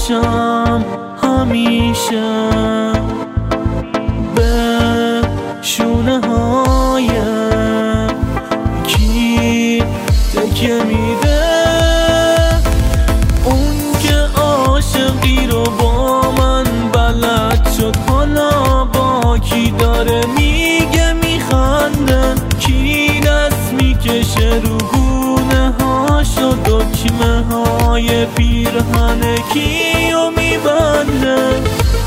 باشم همیشه به شونه های کی تکیه میده. اون که عاشقی رو با من بلد شد حالا با کی داره میگه میخنده، کی دست میکشه رو گونه هاش و دکمه های پیرهن کیو میبنده.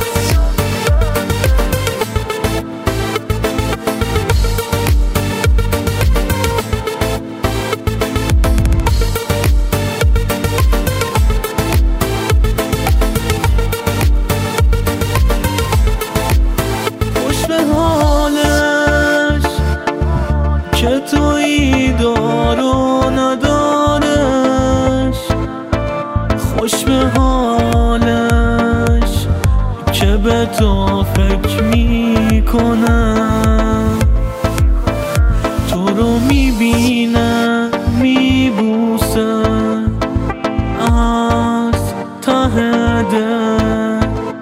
که تویی دار و ندارش، خوش به حالش که به تو فکر میکنه، تو رو میبینه میبوسه از ته دل،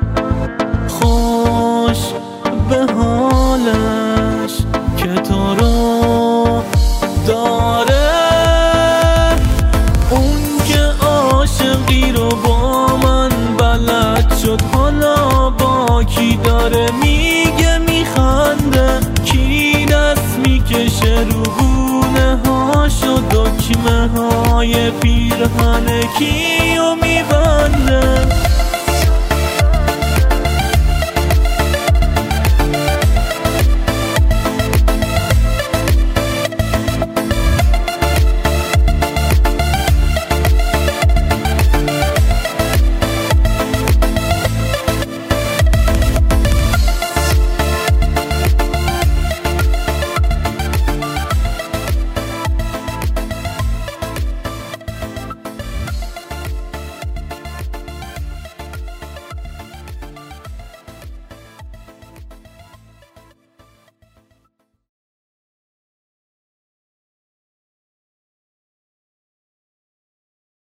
خوش به حالش که تو رو داره. اون که عاشقی رو با من بلد شد حالا با کی داره میگه میخنده، کی دست میکشه رو گونه هاش و دکمه های پیرهن کیو میبنده.